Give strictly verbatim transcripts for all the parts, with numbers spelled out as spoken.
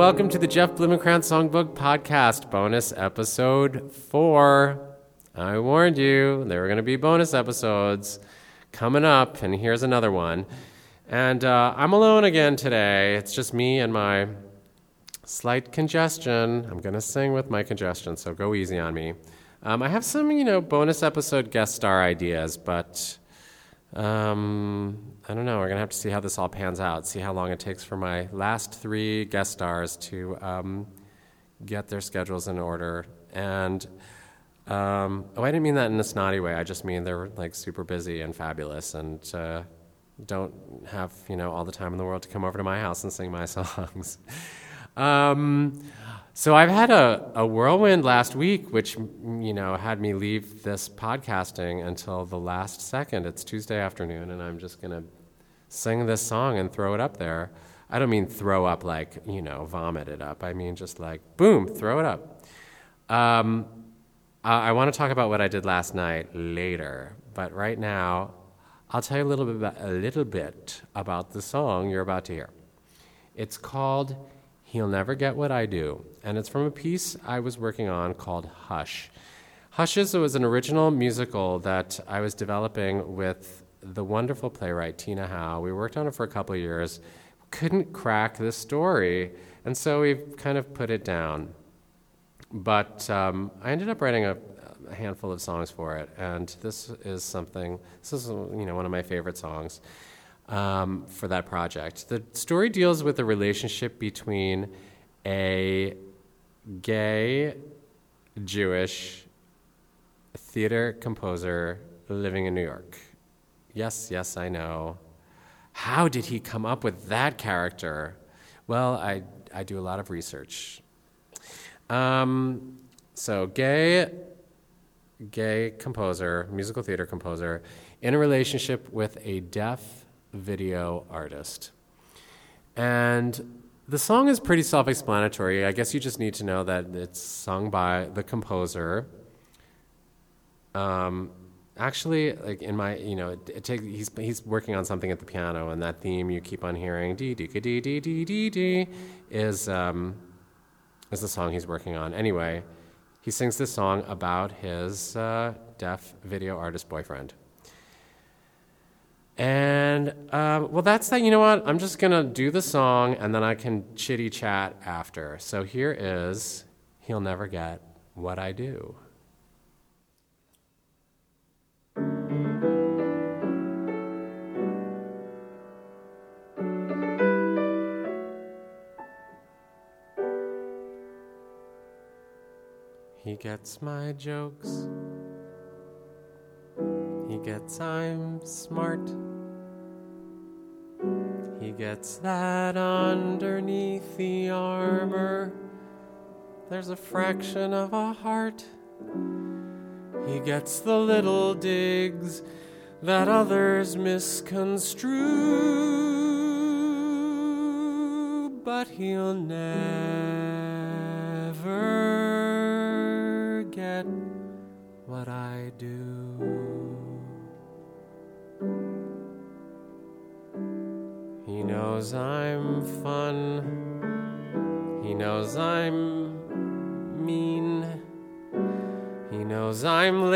welcome to the Jeff Blumenkrantz Songbook Podcast, bonus episode four. I warned you, there were going to be bonus episodes coming up, and here's another one. And uh, I'm alone again today. It's just me and my slight congestion. I'm going to sing with my congestion, so go easy on me. Um, I have some, you know, bonus episode guest star ideas, but um, I don't know. We're going to have to see how this all pans out, see how long it takes for my last three guest stars to um, get their schedules in order. And, um, oh, I didn't mean that in a snotty way. I just mean they're, like, super busy and fabulous and uh, don't have, you know, all the time in the world to come over to my house and sing my songs. um, so I've had a, a whirlwind last week, which, you know, had me leave this podcasting until the last second. It's Tuesday afternoon, and I'm just going to sing this song and throw it up there. I don't mean throw up like, you know, vomit it up. I mean just like, boom, throw it up. Um, I, I want to talk about what I did last night later, but right now I'll tell you a little bit about, a little bit about the song you're about to hear. It's called He'll Never Get What I Do, and it's from a piece I was working on called Hush. Hush is, was an original musical that I was developing with the wonderful playwright Tina Howe. We worked on it for a couple of years, couldn't crack the story, and so we've kind of put it down. But um, I ended up writing a, a handful of songs for it, and this is something, this is, you know, one of my favorite songs. Um, for that project. The story deals with the relationship between a gay Jewish theater composer living in New York. Yes, yes, I know. How did he come up with that character? Well, I, I do a lot of research. Um, so gay, gay composer, musical theater composer, in a relationship with a deaf video artist. And the song is pretty self-explanatory. I guess you just need to know that it's sung by the composer. Um, actually, like in my, you know, it, it take, he's he's working on something at the piano, and that theme you keep on hearing, dee dee dee dee dee dee dee, is um, is the song he's working on. Anyway, he sings this song about his uh, deaf video artist boyfriend. And, uh, well, that's that. You know what? I'm just going to do the song, and then I can chitty chat after. So here is He'll Never Get What I Do. He gets my jokes. He gets I'm smart. He gets that underneath the armor there's a fraction of a heart. He gets the little digs that others misconstrue, but he'll never get what I do. He knows I'm fun. He knows I'm mean. He knows I'm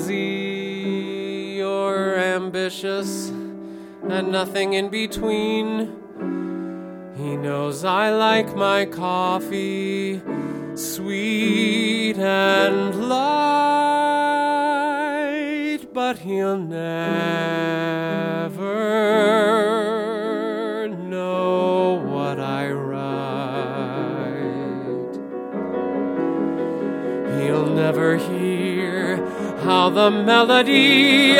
lazy or ambitious and nothing in between. He knows I like my coffee sweet and light, but he'll never know what I write. He'll never hear how the melody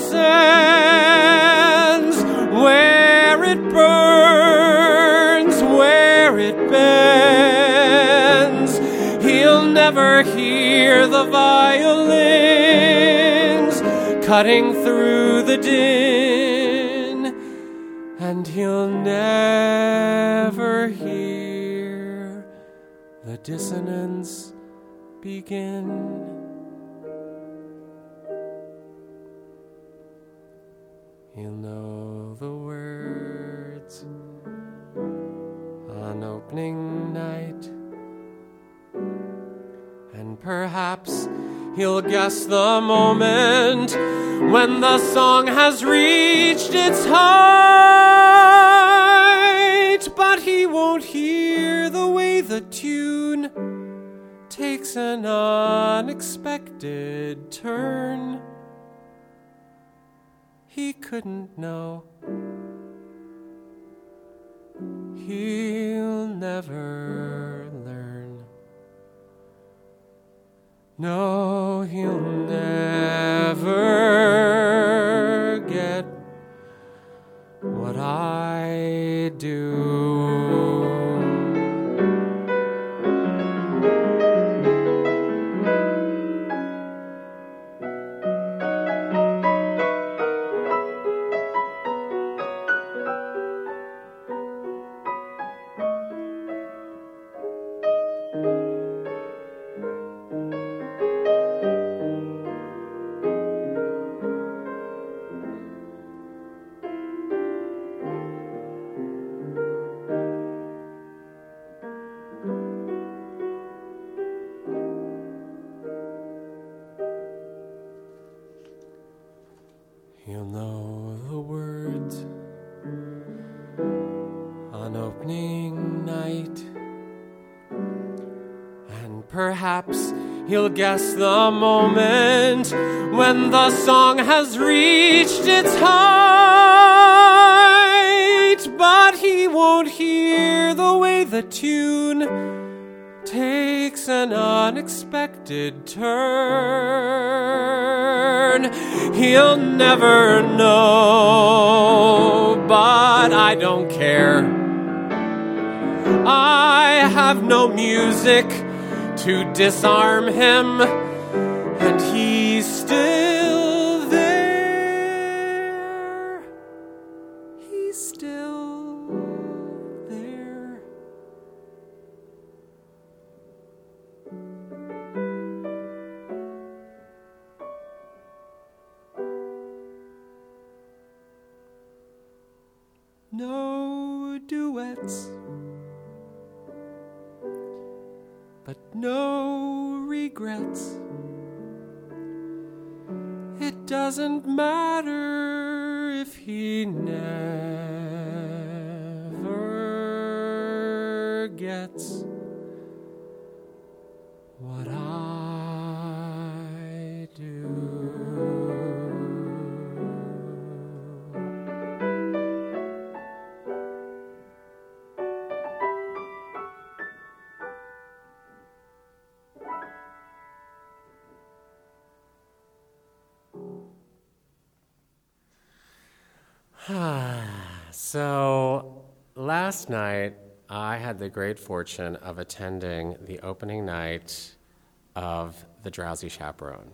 ascends, where it burns, where it bends. He'll never hear the violins cutting through the din, and he'll never hear the dissonance begin. He'll know the words on opening night. perhaps he'll guess the moment when the song has reached its height, but he won't hear the way the tune takes an unexpected turn. He couldn't know. He'll never learn. No, he'll never get what I do. He'll know the words on opening night, and perhaps he'll guess the moment when the song has reached its height, but he won't hear the way the tune takes an unexpected turn. He'll never know, but I don't care. I have no music to disarm him, and he's still there. He's still there. No duets, but no regrets. It doesn't matter if he never gets what I do. So last night, I had the great fortune of attending the opening night of The Drowsy Chaperone.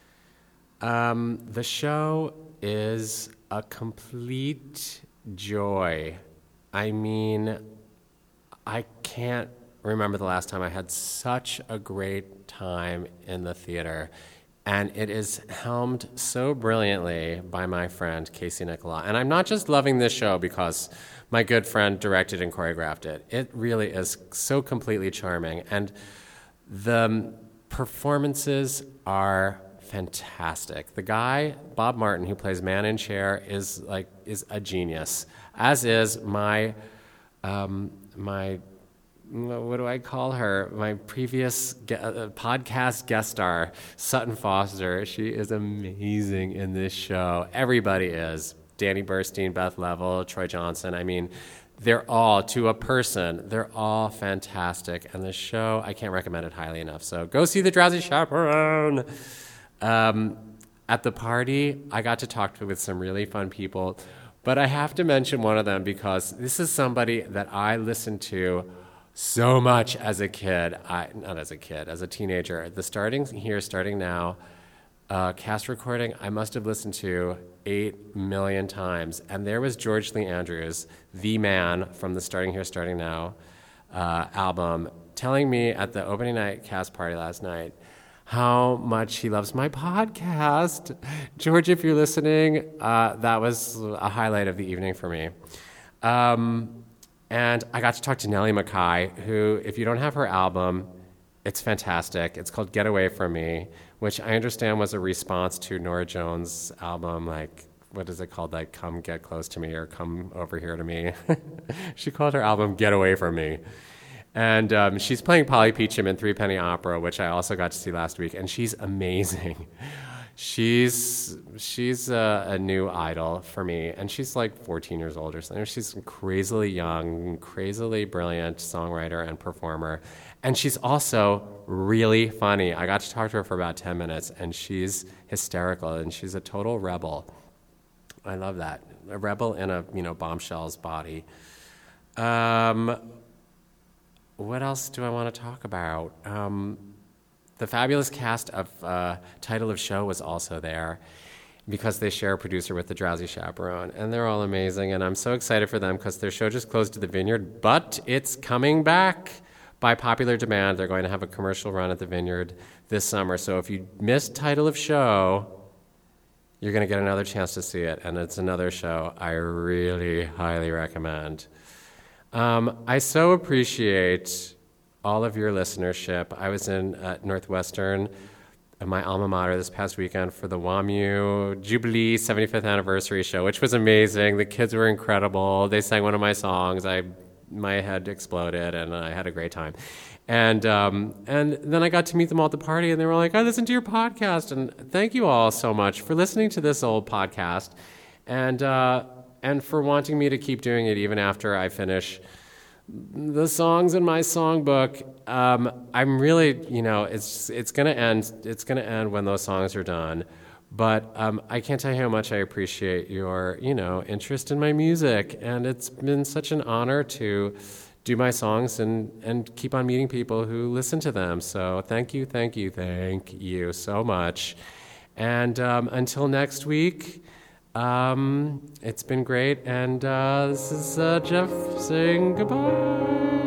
Um, the show is a complete joy. I mean, I can't remember the last time I had such a great time in the theater. And it is helmed so brilliantly by my friend, Casey Nicola. And I'm not just loving this show because my good friend directed and choreographed it. It really is so completely charming. And the performances are fantastic. The guy, Bob Martin, who plays Man in Chair, is like is a genius, as is my um, my what do I call her? My previous ge- uh, podcast guest star, Sutton Foster. She is amazing in this show. Everybody is. Danny Burstein, Beth Level, Troy Johnson. I mean, they're all, to a person, they're all fantastic. And the show, I can't recommend it highly enough. So go see The Drowsy Chaperone. Um, at the party, I got to talk to, with some really fun people. But I have to mention one of them because this is somebody that I listened to so much as a kid, I, not as a kid, as a teenager. The Starting Here, Starting Now uh, cast recording, I must have listened to eight million times. And there was George Lee Andrews, the man from the Starting Here, Starting Now uh, album, telling me at the opening night cast party last night how much he loves my podcast. George, if you're listening, uh, that was a highlight of the evening for me. Um, And I got to talk to Nellie McKay, who, if you don't have her album, It's fantastic. It's called Get Away From Me, which I understand was a response to Norah Jones' album, like, what is it called? Like, Come Get Close to Me or Come Over Here to Me. She called her album Get Away From Me. And um, she's playing Polly Peachum in Three Penny Opera, which I also got to see last week, and she's amazing. She's she's a, a new idol for me, and she's like fourteen years old or something. She's crazily young, crazily brilliant songwriter and performer, and she's also really funny. I got to talk to her for about ten minutes, and she's hysterical, and she's a total rebel. I love that. A rebel in a, you know, bombshell's body. Um, what else do I want to talk about? Um, the fabulous cast of uh, Title of Show was also there because they share a producer with the Drowsy Chaperone, and they're all amazing, and I'm so excited for them because their show just closed to the Vineyard, but it's coming back by popular demand. They're going to have a commercial run at the Vineyard this summer, so if you missed Title of Show, you're going to get another chance to see it, and it's another show I really highly recommend. Um, I so appreciate all of your listenership. I was in at Northwestern, my alma mater, this past weekend for the WAMU Jubilee seventy-fifth anniversary show, which was amazing. The kids were incredible. They sang one of my songs. I, my head exploded, and I had a great time. And um, and then I got to meet them all at the party, and they were like, I listened to your podcast, and thank you all so much for listening to this old podcast, and uh, and for wanting me to keep doing it even after I finish the songs in my songbook. Um, I'm really, you know, it's it's gonna end. It's gonna end when those songs are done. But um, I can't tell you how much I appreciate your, you know, interest in my music, and it's been such an honor to do my songs and, and keep on meeting people who listen to them. So thank you, thank you, thank you so much. And um, until next week, um, it's been great. And uh, this is uh, Jeff saying goodbye.